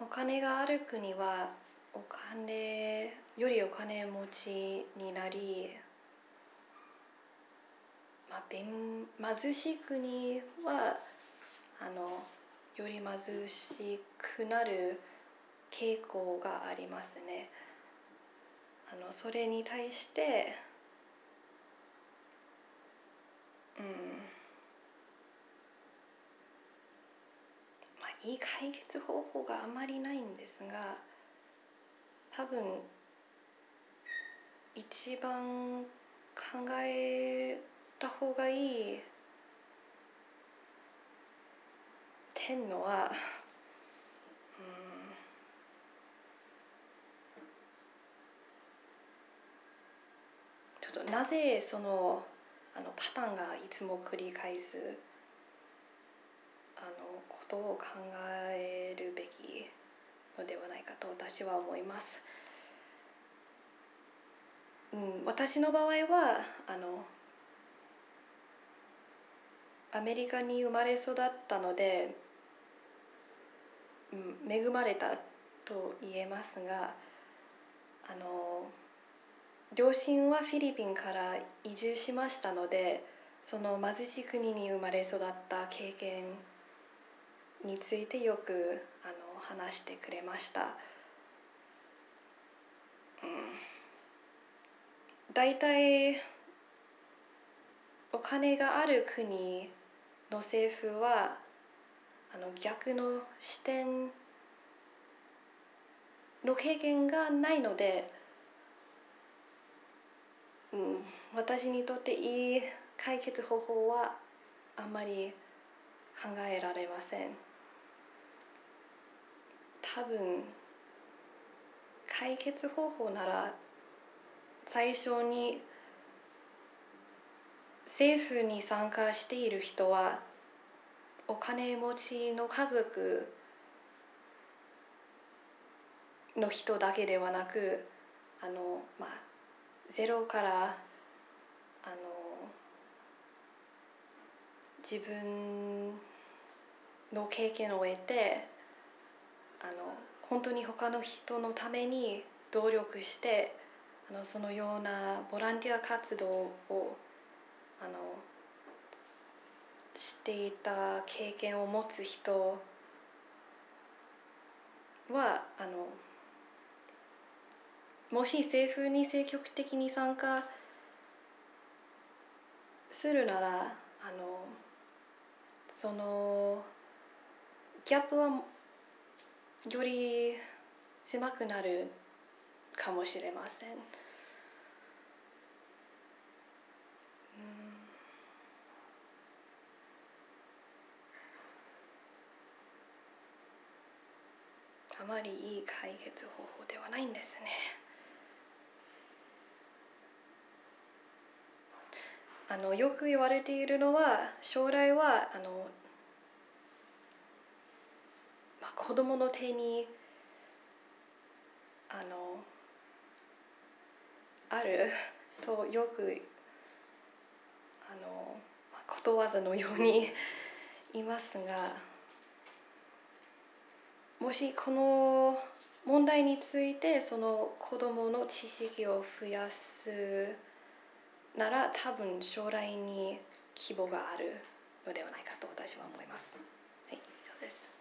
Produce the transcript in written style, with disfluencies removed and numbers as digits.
金がある国はよりお金持ちになり、貧しい国はより貧しくなる傾向がありますね。それに対して、いい解決方法があまりないんですが、多分一番考えた方がいい点のは、ちょっとなぜそのパターンがいつも繰り返すことを考えるべきのではないかと私は思います。私の場合はアメリカに生まれ育ったので、恵まれたと言えますが、両親はフィリピンから移住しましたので、その貧しい国に生まれ育った経験についてよく話してくれました。だいたいお金がある国の政府は逆の視点の経験がないので、私にとっていい解決方法はあまり考えられません。多分解決方法なら最初に政府に参加している人はお金持ちの家族の人だけではなく、ゼロから自分の経験を得て本当に他の人のために努力してそのようなボランティア活動をしていた経験を持つ人はもし政府に積極的に参加するならそのギャップはより狭くなるかもしれません。あまりいい解決方法ではないんですね。よく言われているのは、将来は子供の手にあるとよくことわざのように言いますが、もしこの問題についてその子供の知識を増やすなら、多分将来に希望があるのではないかと私は思います。はい、以上です。